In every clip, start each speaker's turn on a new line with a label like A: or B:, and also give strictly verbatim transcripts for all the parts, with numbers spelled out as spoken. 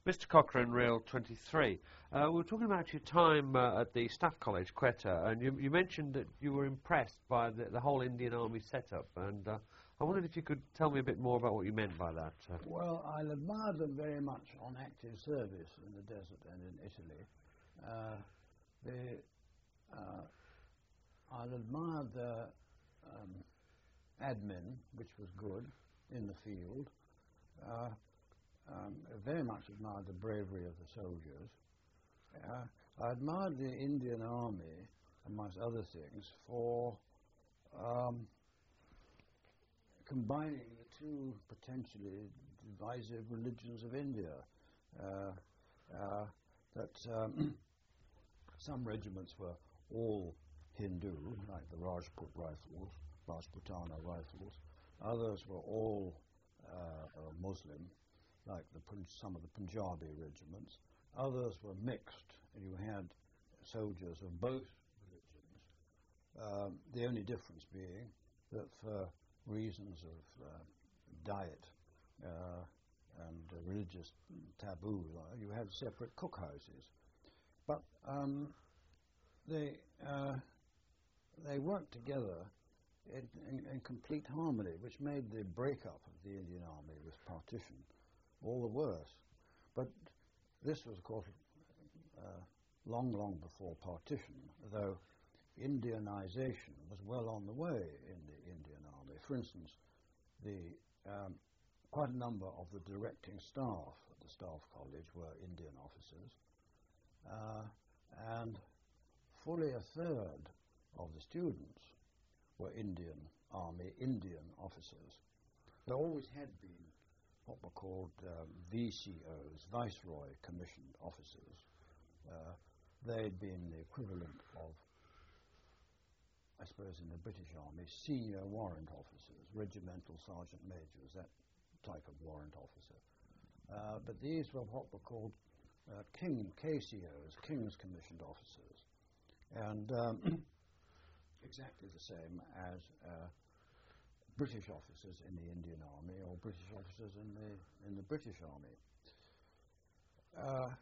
A: Mister Cochrane, Rail twenty-three. Uh, we were talking about your time uh, at the Staff College, Quetta, and you, you mentioned that you were impressed by the, the whole Indian Army setup, and uh, I wondered if you could tell me a bit more about what you meant by that. Uh.
B: Well, I admired them very much on active service in the desert and in Italy. Uh, they, uh, I admired their um, admin, which was good in the field. Uh, Um, I very much admired the bravery of the soldiers. Uh, I admired the Indian Army, amongst other things, for um, combining the two potentially divisive religions of India. Uh, uh, that um, some regiments were all Hindu, like the Rajput Rifles, Rajputana Rifles. Others were all uh, uh, Muslim, like the, some of the Punjabi regiments. Others were mixed, and you had soldiers of both religions. Um, the only difference being that for reasons of uh, diet uh, and uh, religious taboo, uh, you had separate cookhouses. But um, they, uh, they worked together in, in, in complete harmony, which made the breakup of the Indian Army with partition all the worse. But this was, of course, uh, long, long before partition, though Indianization was well on the way in the Indian Army. For instance, the, um, quite a number of the directing staff at the Staff College were Indian officers, uh, and fully a third of the students were Indian Army, Indian officers. There always had been what were called um, V C Os, Viceroy Commissioned Officers. Uh, they'd been the equivalent of, I suppose in the British Army, senior warrant officers, regimental sergeant majors, that type of warrant officer. Uh, but these were what were called uh, King K C Os, King's Commissioned Officers, and um, exactly the same as uh, British officers in the Indian Army or British officers in the in the British Army. Uh,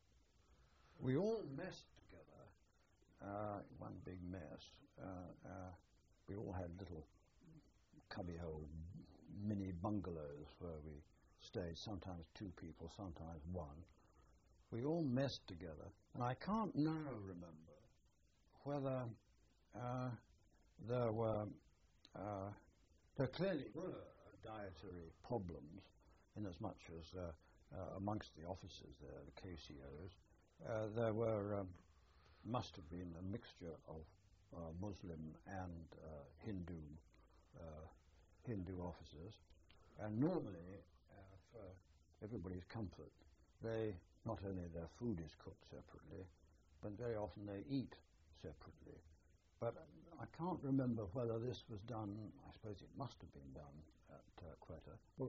B: we all messed together, uh, one big mess. Uh, uh, we all had little cubbyhole mini bungalows where we stayed, sometimes two people, sometimes one. We all messed together, and I can't now remember whether uh, there were uh, There clearly were dietary problems, in as much as uh, uh, amongst the officers there, the K C Os, uh, there were, um, must have been a mixture of uh, Muslim and uh, Hindu, uh, Hindu officers. And normally, uh, for everybody's comfort, they, not only their food is cooked separately, but very often they eat separately. But I can't remember whether this was done. I suppose it must have been done at uh, Quetta. Well,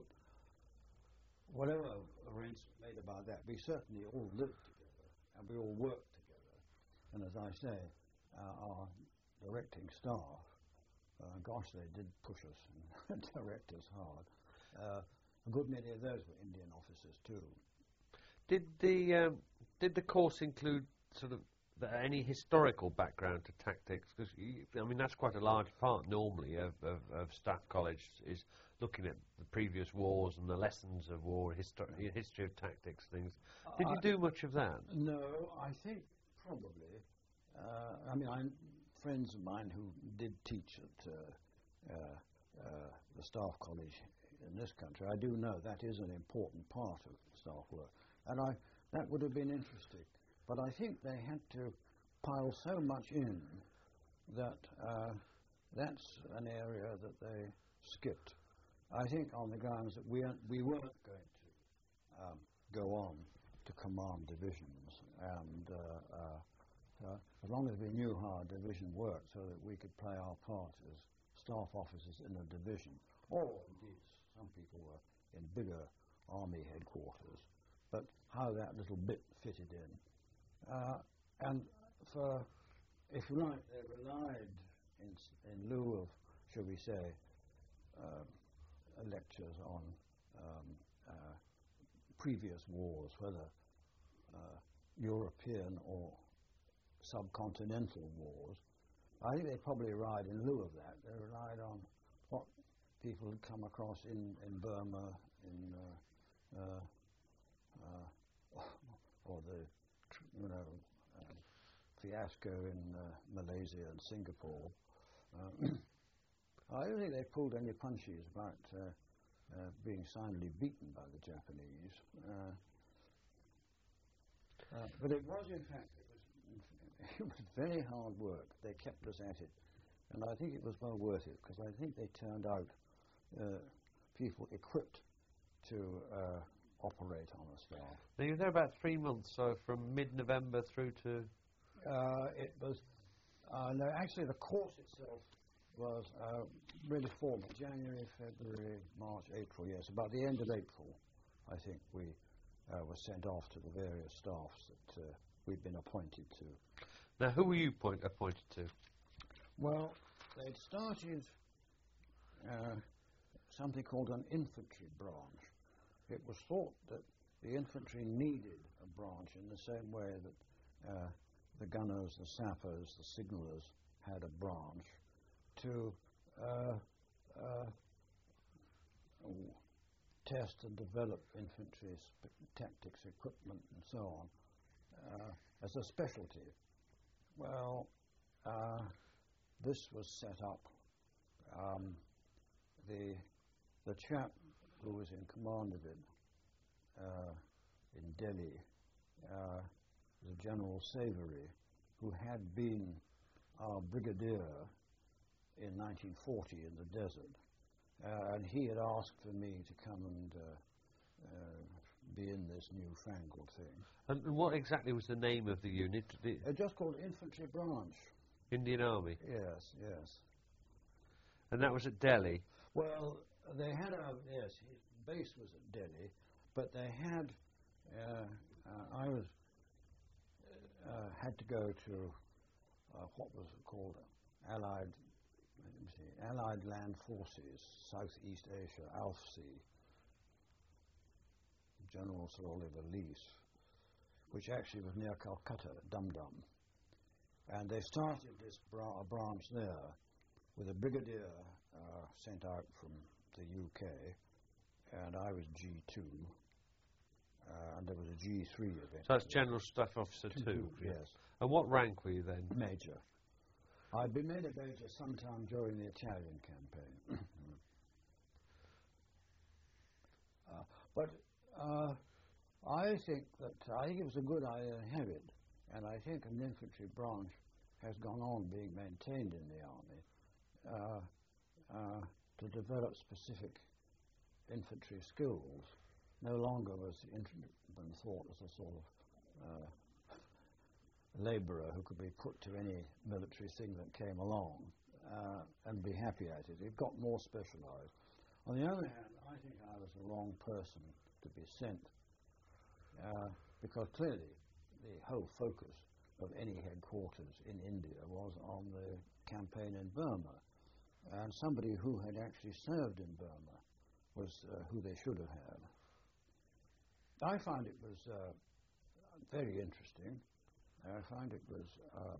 B: whatever arrangement made about that, we certainly all lived together and we all worked together. And as I say, uh, our directing staff, uh, gosh, they did push us and direct us hard. Uh, a good many of those were Indian officers too.
A: Did the um, did the course include sort of the, any historical background to tactics? Because I mean that's quite a large part normally of, of, of Staff College, is looking at the previous wars and the lessons of war, histo history of tactics, things. Did you
B: Uh,
A: do much of that?
B: No, I think probably. Uh, I mean, I'm friends of mine who did teach at uh, uh, uh, the Staff College in this country. I do know that is an important part of staff work, and I that would have been interesting. But I think they had to pile so much in that uh, that's an area that they skipped. I think on the grounds that we, we weren't going to um, go on to command divisions, and uh, uh, uh, as long as we knew how our division worked so that we could play our part as staff officers in a division, or indeed some people were in bigger army headquarters, but how that little bit fitted in. Uh, and for, if you like, they relied in, in lieu of, shall we say, uh, lectures on um, uh, previous wars, whether uh, European or subcontinental wars. I think they probably relied in lieu of that. They relied on what people had come across in, in Burma, in uh, uh, uh, or the you know uh, fiasco in uh, Malaysia and Singapore. Uh, I don't think they pulled any punches about uh, uh, being soundly beaten by the Japanese. Uh, uh, but it was, in fact, it was, it was very hard work. They kept us at it. And I think it was well worth it, because I think they turned out uh, people equipped to uh, operate on a staff.
A: Now, you were there about three months, so from mid-November through to...
B: Uh, it was... Uh, no, actually, the course itself was uh, really formal. January, February, March, April, yes. About the end of April, I think, we uh, were sent off to the various staffs that uh, we'd been appointed to.
A: Now, who were you point appointed to?
B: Well, they'd started uh, something called an infantry branch. It was thought that the infantry needed a branch in the same way that uh, the gunners, the sappers, the signallers had a branch to uh, uh, test and develop infantry tactics, equipment, and so on, uh, as a specialty. Well, uh, this was set up. Um, the the chap who was in command of it uh, in Delhi uh, was General Savory, who had been our brigadier in nineteen forty in the desert, uh, and he had asked for me to come and uh, uh, be in this newfangled thing.
A: And, and what exactly was the name of the unit? The
B: uh, just called Infantry Branch.
A: Indian Army?
B: Yes, yes.
A: And that was at Delhi?
B: Well, they had a, yes, his base was at Delhi, but they had, uh, uh, I was, uh, had to go to, uh, what was it called, Allied, let me see, Allied Land Forces, Southeast Asia, A L F C, General Sir Oliver Leese, which actually was near Calcutta, Dum Dum. And they started this bra branch there with a brigadier uh, sent out from the U K, and I was G two, uh, and there was a G three event.
A: So that's General Staff Officer two?
B: two yes.
A: And what rank were you then?
B: Major. I'd been made a major sometime during the Italian campaign. uh, but uh, I think that, I think it was a good idea to have it, and I think an infantry branch has gone on being maintained in the army uh, uh, to develop specific infantry skills. No longer was the infantryman thought as a sort of uh, labourer who could be put to any military thing that came along uh, and be happy at it. It got more specialised. On the other hand, I think I was the wrong person to be sent uh, because clearly the whole focus of any headquarters in India was on the campaign in Burma, and somebody who had actually served in Burma was uh, who they should have had. I found it was uh, very interesting. I find it was, uh,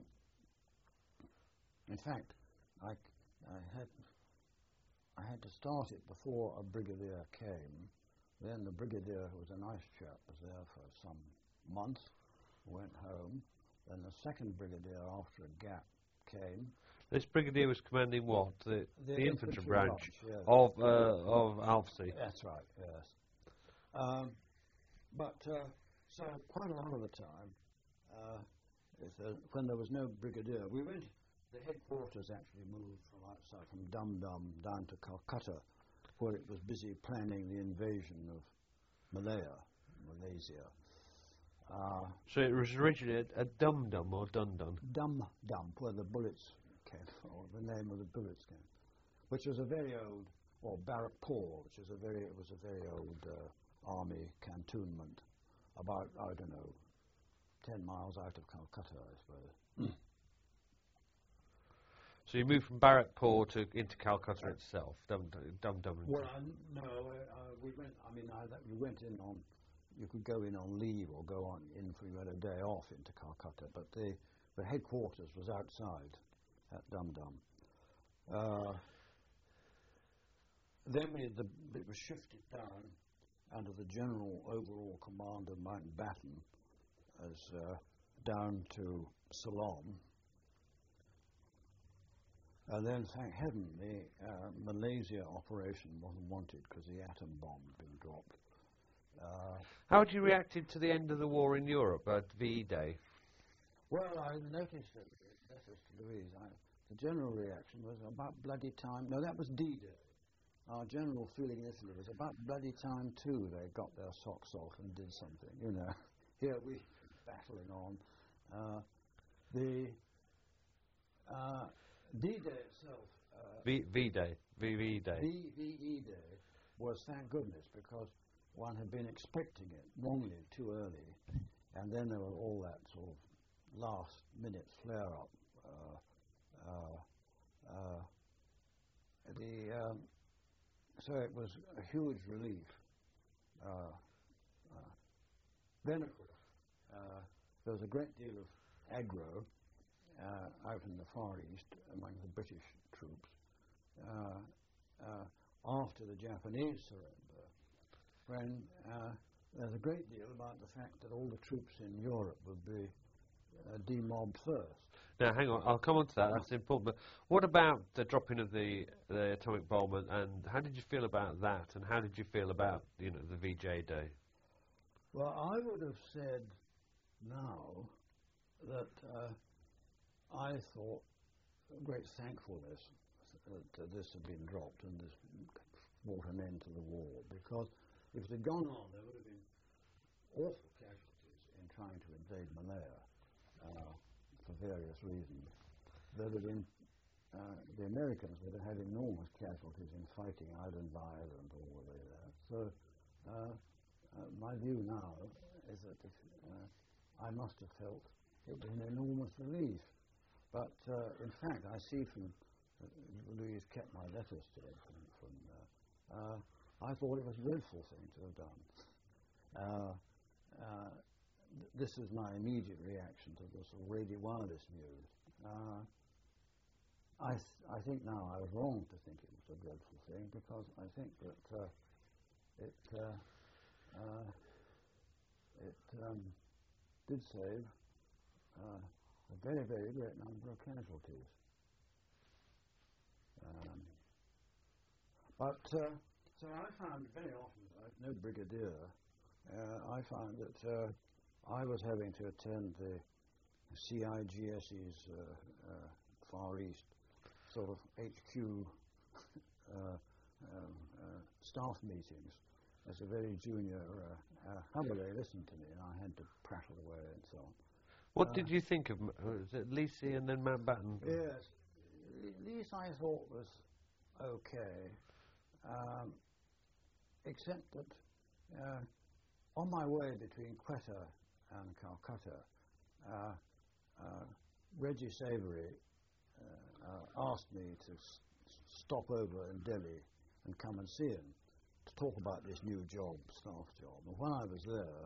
B: in fact, I, I had I had to start it before a brigadier came. Then the brigadier, who was a nice chap, was there for some months, went home. Then the second brigadier, after a gap, came.
A: This brigadier was commanding what? The,
B: the,
A: the infantry, infantry branch, branch
B: yes.
A: of uh, of A L F C?
B: That's right, yes. Um, but, uh, so quite a lot of the time, uh, if, uh, when there was no brigadier, we went, the headquarters actually moved from outside, from Dum Dum down to Calcutta, where it was busy planning the invasion of Malaya, Malaysia. Uh,
A: so it was originally a, a Dum Dum or Dun Dun?
B: Dum Dum, where the bullets came, or the name of the bullets came, which was a very old, or Barrackpore, which is a very, it was a very old uh, army cantonment, about, I don't know, ten miles out of Calcutta, I suppose.
A: So you moved from Barrackpore to into Calcutta uh, itself, Dum Dum Dum.
B: Well, uh, no, uh, we went. I mean, I, we went in on you could go in on leave or go on in for you had a day off into Calcutta, but the, the headquarters was outside at Dum Dum. Uh, then we, the, it was shifted down under the general overall command of Mountbatten as uh, down to Ceylon. And then, thank heaven, the uh, Malaysia operation wasn't wanted because the atom bomb had been dropped. Uh,
A: How had you reacted to the end of the war in Europe at V Day?
B: well, I noticed that letters to Louise. I, the general reaction was about bloody time. No, that was D-Day. Our general feeling in Italy was about bloody time too. They got their socks off and did something. You know, here we battling on. Uh, the uh, D-Day itself. Uh,
A: V V Day, V V Day.
B: V V E Day was, thank goodness, because one had been expecting it wrongly too early, and then there was all that sort of last minute flare up. Uh, uh, uh, the um, so it was a huge relief. Uh, uh, then, of course, uh, there was a great deal of aggro uh, out in the Far East among the British troops uh, uh, after the Japanese surrender, when uh, there's a great deal about the fact that all the troops in Europe would be uh, demobbed first.
A: Now, hang on, I'll come on to that, that's important, but what about the dropping of the, the atomic bomb, and, and how did you feel about that, and how did you feel about, you know, the V J Day?
B: Well, I would have said now that uh, I thought great thankfulness that this had been dropped and this brought an end to the war, because if it had gone on, there would have been awful casualties in trying to invade Malaya uh, for various reasons. There would have been, uh, the Americans would have had enormous casualties in fighting island by island all the way there. So uh, uh, my view now is that if, uh, I must have felt it was an enormous relief. But uh, in fact, I see from uh, Louise kept my letters to him from, from uh, uh, I thought it was a dreadful thing to have done. Uh, uh, th this is my immediate reaction to the sort of radio wireless news. Uh, I, th I think now I was wrong to think it was a dreadful thing, because I think that uh, it uh, uh, it um, did save uh, a very, very great number of casualties. Um, but uh, so I found very often, like no brigadier, uh, I found that uh, I was having to attend the C I G S's uh, uh, Far East sort of H Q uh, um, uh, staff meetings as a very junior. Uh, uh, Hubbard listened to me, and I had to prattle away and so on.
A: What
B: uh,
A: did you think of, uh, was it Lisi and then Mountbatten?
B: Yes, these I thought was okay, um, except that uh, on my way between Quetta and Calcutta, uh, uh, Reggie Savory uh, uh, asked me to s stop over in Delhi and come and see him to talk about this new job, staff job. And when I was there,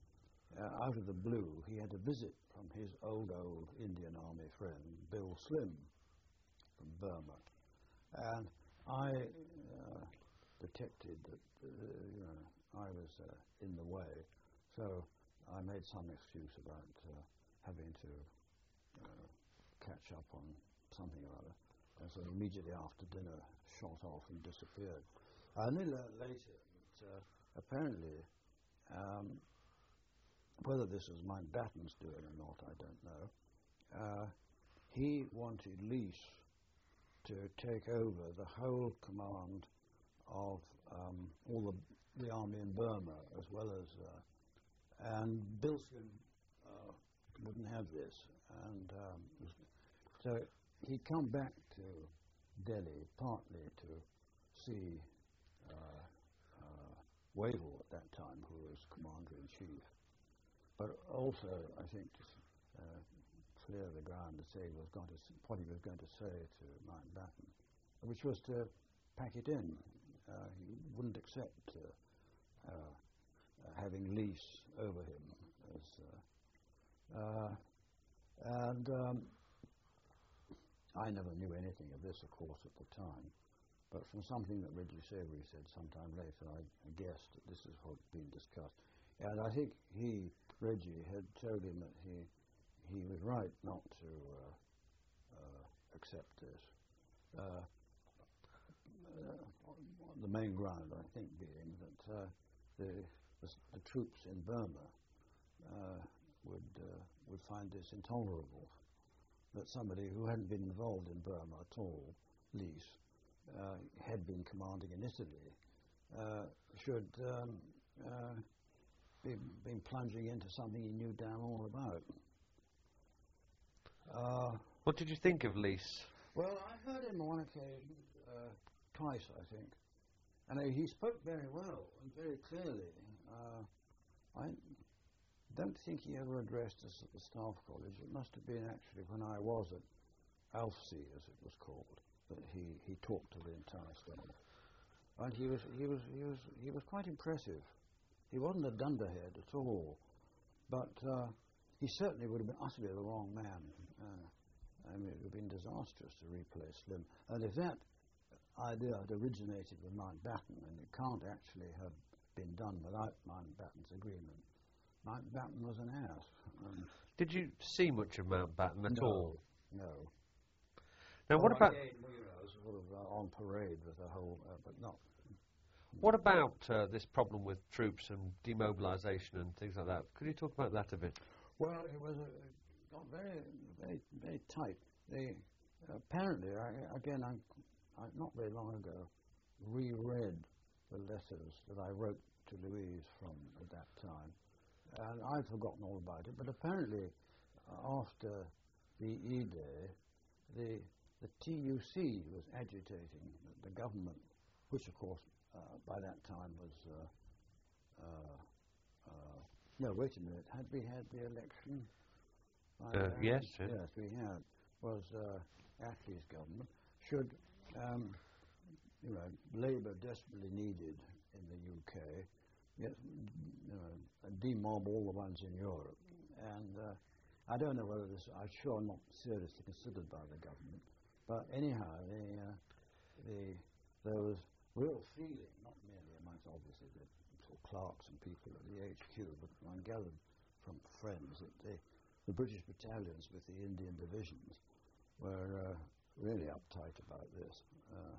B: uh, out of the blue, he had a visit from his old, old Indian Army friend, Bill Slim, from Burma. And I uh, detected that uh, you know, I was uh, in the way, so I made some excuse about uh, having to uh, catch up on something or other. And so immediately after dinner, shot off and disappeared. I only learned later that uh, apparently, um, whether this was Mountbatten's doing or not, I don't know, uh, he wanted Lease to take over the whole command of um, all the, the army in Burma, as well as, uh, and Bill Slim uh, wouldn't have this, and um, so he'd come back to Delhi partly to see uh, uh, Wavell at that time, who was commander-in-chief, but also, I think, to uh, clear the ground to say he was going to s what he was going to say to Mountbatten, which was to pack it in. Uh, he wouldn't accept. Uh, uh, uh, having lease over him. As, uh, uh, and um, I never knew anything of this, of course, at the time. But from something that Reggie Savory said sometime later, I, I guessed that this is what had been discussed. And I think he, Reggie, had told him that he he was right not to uh, uh, accept this. Uh, uh, the main ground, I think, being that uh, the, the the troops in Burma uh, would uh, would find this intolerable. That somebody who hadn't been involved in Burma at all, least, uh, had been commanding in Italy, uh, should um, uh, be been plunging into something he knew damn all about. Uh,
A: what did you think of Leese?
B: Well, I heard him on one occasion, uh, twice, I think, and uh, he spoke very well and very clearly. Uh, I don't think he ever addressed us at the Staff College. It must have been actually when I was at ALFSI, as it was called, that he, he talked to the entire staff. And he was he was he was he was quite impressive. He wasn't a dunderhead at all, but uh, he certainly would have been utterly the wrong man. Uh, I mean, it would have been disastrous to replace Slim. And if that idea had originated with Mountbatten, and it can't actually have been done without Mountbatten's agreement, Mountbatten was an ass. Um,
A: Did you see much of Mountbatten at
B: no,
A: all?
B: No.
A: Now,
B: oh,
A: what about
B: again, you know, sort of uh, on parade with the whole, uh, but not.
A: what about uh, this problem with troops and demobilisation and things like that? Could you talk about that a bit?
B: Well, it was uh, got very, very, very tight. They apparently, I, again, I, I, not very long ago, reread the letters that I wrote to Louise from at that time. And I'd forgotten all about it, but apparently uh, after the E-Day, the, the T U C was agitating the, the government, which of course uh, by that time was, uh, uh, uh, no, wait a minute, had we had the election?
A: Uh, yes, yeah.
B: Yes, we had, was uh, Attlee's government, should, um, you know, Labour desperately needed in the U K, Yes, you know, demob all the ones in Europe. And uh, I don't know whether this, I'm sure not seriously considered by the government, but anyhow, the, uh, the, there was real feeling, not merely amongst obviously the sort of clerks and people at the H Q, but one gathered from friends that the, the British battalions with the Indian divisions were uh, really uptight about this. Uh,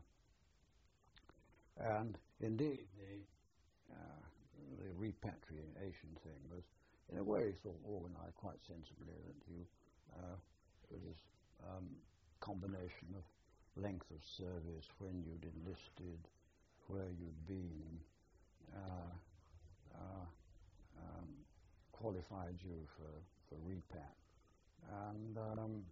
B: and indeed, the uh, the repatriation thing was, in a way, sort of organised quite sensibly. That you, uh, it was um, combination of length of service, when you'd enlisted, where you'd been, uh, uh, um, qualified you for for repat, and um,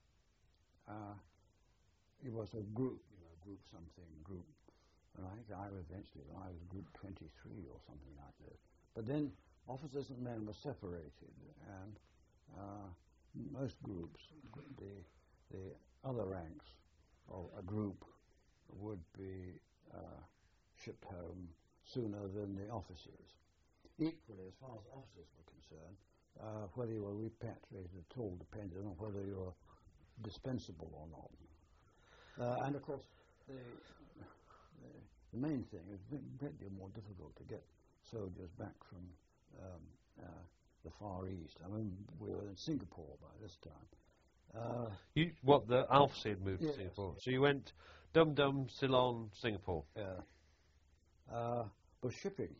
B: uh, it was a group, you know, group something, group. And I think I was eventually, I was group twenty-three or something like this. But then officers and men were separated, and uh, most groups, the the other ranks of a group would be uh, shipped home sooner than the officers. Equally, as far as officers were concerned, uh, whether you were repatriated at all depended on whether you were dispensable or not. Uh, and of course, the The main thing is a great deal more difficult to get soldiers back from um, uh, the Far East. I mean, we were in Singapore by this time. Uh,
A: you what the ALFSI had moved
B: yes.
A: to Singapore, so you went Dum Dum, Ceylon, Singapore.
B: Yeah. Uh, but shipping.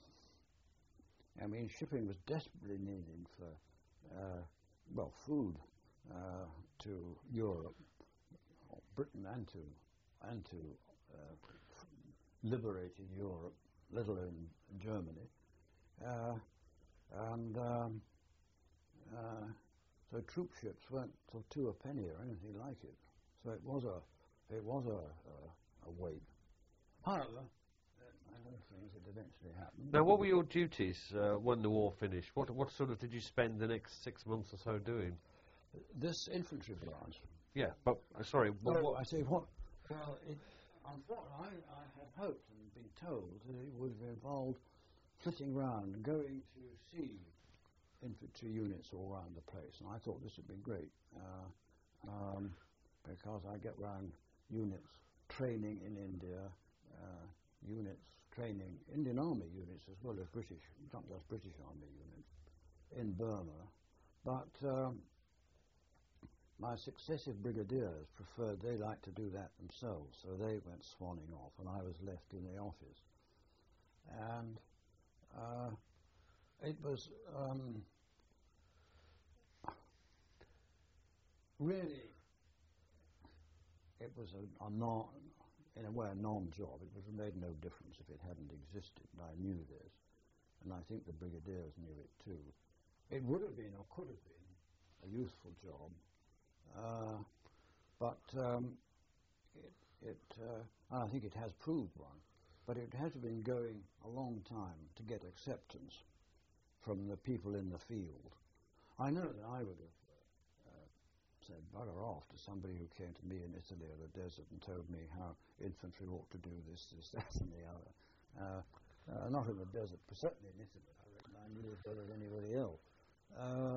B: I mean, shipping was desperately needed for uh, well, food uh, to Europe, or Britain, and to and to. Uh, liberating Europe, let alone Germany, uh, and um, uh, so troop ships weren't till two a penny or anything like it. So it was a it was a a, a wait. However, uh, other things that eventually happened.
A: Now, what were your duties uh, when the war finished? What what sort of did you spend the next six months or so doing?
B: This infantry branch.
A: Yeah, but uh, sorry.
B: Well,
A: what
B: I say what. Well, it. Unfortunately, I, I had hoped and been told that it would have involved flitting round, going to see infantry units all around the place, and I thought this would be great, uh, um, because I get round units training in India, uh, units training, Indian Army units as well as British, not just British Army units, in Burma, but um, my successive brigadiers preferred, they liked to do that themselves, so they went swanning off, and I was left in the office. And uh, it was um, really, it was a, a non, in a way a non-job. It was, made no difference if it hadn't existed, and I knew this, and I think the brigadiers knew it too. It would have been, or could have been, a useful job, uh, but um, it, it uh, I think it has proved one, but it has been going a long time to get acceptance from the people in the field. I know that I would have uh, said bugger off to somebody who came to me in Italy or the desert and told me how infantry ought to do this, this, that and the other. Uh, uh, not in the desert, but certainly in Italy. I reckon I knew as well as anybody else. Uh,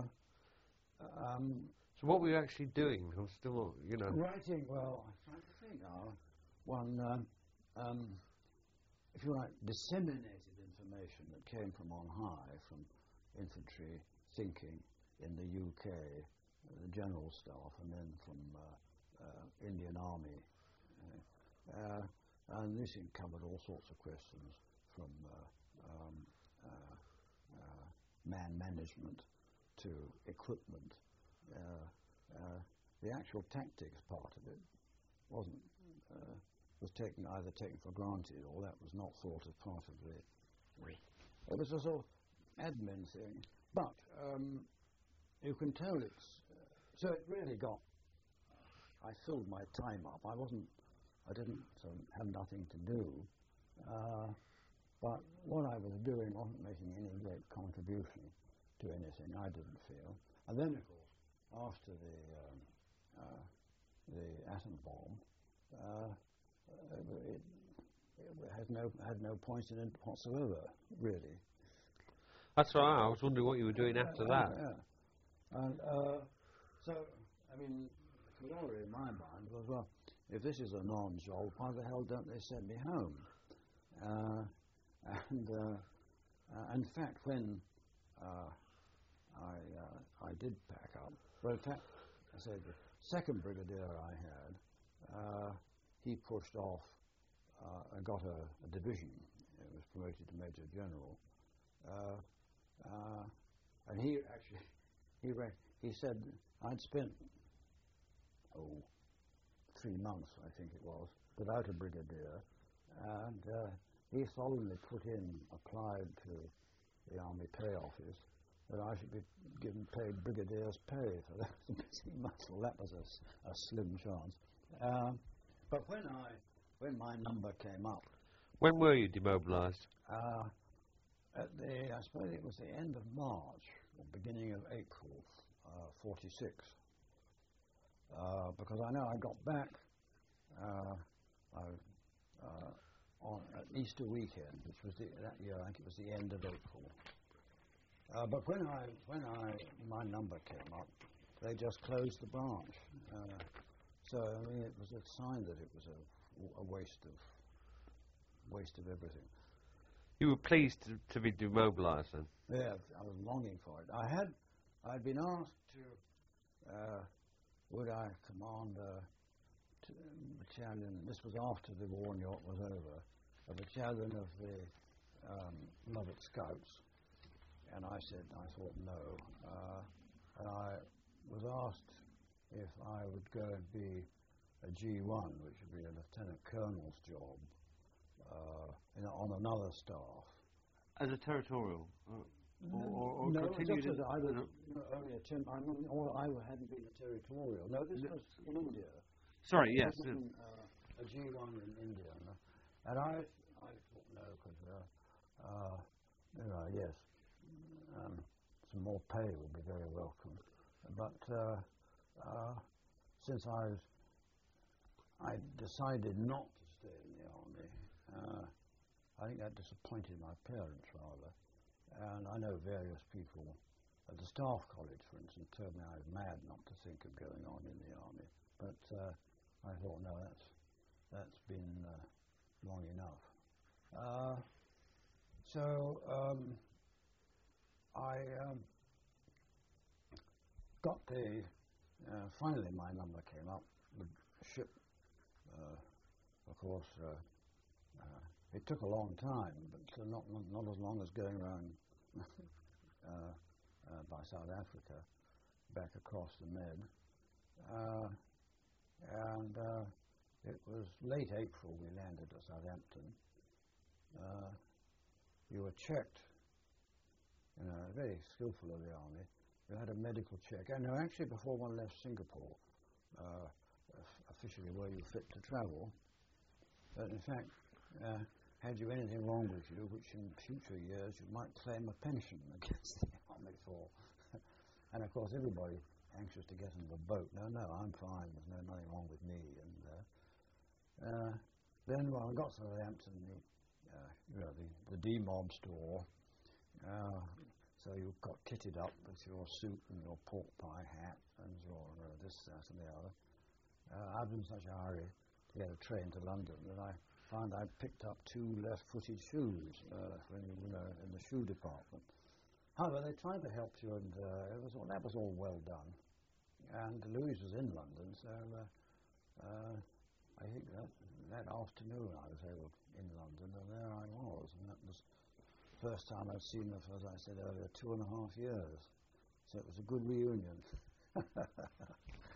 B: um,
A: so what were you actually doing? I'm still, you know...
B: Writing, well, I'm trying to think now. One, um, um, if you like, disseminated information that came from on high, from infantry thinking in the U K, uh, the General Staff, and then from uh, uh, Indian Army. Uh, uh, and this covered all sorts of questions, from uh, um, uh, uh, man management to equipment. Uh, uh, the actual tactics part of it wasn't uh, was taken either taken for granted, or that was not thought as part of the. It was a sort of admin thing, but um, you can tell it's uh, so it really got. I filled my time up. I wasn't. I didn't so have nothing to do, uh, but what I was doing wasn't making any great contribution to anything. I didn't feel. And then, of course, after the um, uh, the atom bomb, uh, it, it had no had no point in it whatsoever, really.
A: That's right. I was wondering what you were doing after
B: uh,
A: that.
B: Yeah. And uh, so, I mean, the worry in my mind was, well, if this is a non-job, why the hell don't they send me home? Uh, and uh, uh, in fact, when uh, I uh, I did pack up. Well, in fact, I said the second brigadier I had, uh, he pushed off uh, and got a, a division. It was promoted to Major General, uh, uh, and he actually he re he said I'd spent oh three months I think it was without a brigadier, and uh, he solemnly put in applied to the Army Pay Office that I should be given paid brigadier's pay for that missing months. Well, that was a, a slim chance. Um, but when I, when my number came up,
A: when were you demobilised?
B: Uh, at the, I suppose it was the end of March or beginning of April, uh, forty-six. Uh, because I know I got back uh, I, uh, on at Easter weekend, which was the, that year. I think it was the end of April. Uh, but when I when I my number came up, they just closed the branch. Uh, so I mean, it was a sign that it was a, a waste of waste of everything.
A: You were pleased to, to be demobilised then?
B: Yeah, I was longing for it. I had I'd been asked to uh, would I command a t battalion. This was after the war in York was over. A battalion of the um, Lovat Scouts. And I said, I thought no. Uh, and I was asked if I would go and be a G one, which would be a lieutenant colonel's job, uh, in a, on another staff.
A: As a territorial? Uh, or, or, or
B: no,
A: continued
B: just as I was
A: no.
B: no, only a ten, I, mean, or I hadn't been a territorial. No, this
A: no.
B: was in India.
A: Sorry, yes.
B: In, uh, a G one in India. And I, I thought no, because, uh, uh, you know, yes. Um, some more pay would be very welcome, but uh, uh, since I was, I decided not to stay in the army, uh, I think that disappointed my parents rather. And I know various people at the staff college, for instance, told me I was mad not to think of going on in the army. But uh, I thought, no, that's that's been uh, long enough. Uh, so um, I um, got the. Uh, finally, my number came up. The ship, uh, of course, uh, uh, it took a long time, but uh, not, not not as long as going around. uh, Uh, by South Africa, back across the Med. Uh, and uh, it was late April we landed at Southampton. Uh, you were checked, you know, very skillful of the army. You had a medical check, and no, actually before one left Singapore, uh, officially were you fit to travel. But in fact, uh, had you anything wrong with you, which in future years you might claim a pension against the army for. And of course everybody anxious to get into the boat. No, no, I'm fine, there's no, nothing wrong with me. And uh, uh, then when I got to Southampton, the, uh, you know, the, the D-mob store, uh, so you got kitted up with your suit and your pork pie hat and your uh, this, that and the other. Uh, I was in such a hurry to get a train to London that I found I picked up two left-footed shoes uh, when, you know, in the shoe department. However, they tried to help you, and uh, it was all, that was all well done. And Louis was in London, so uh, uh, I think that that afternoon I was able in London, and there I was, and that was the first time I'd seen her for, as I said earlier, two and a half years. So it was a good reunion.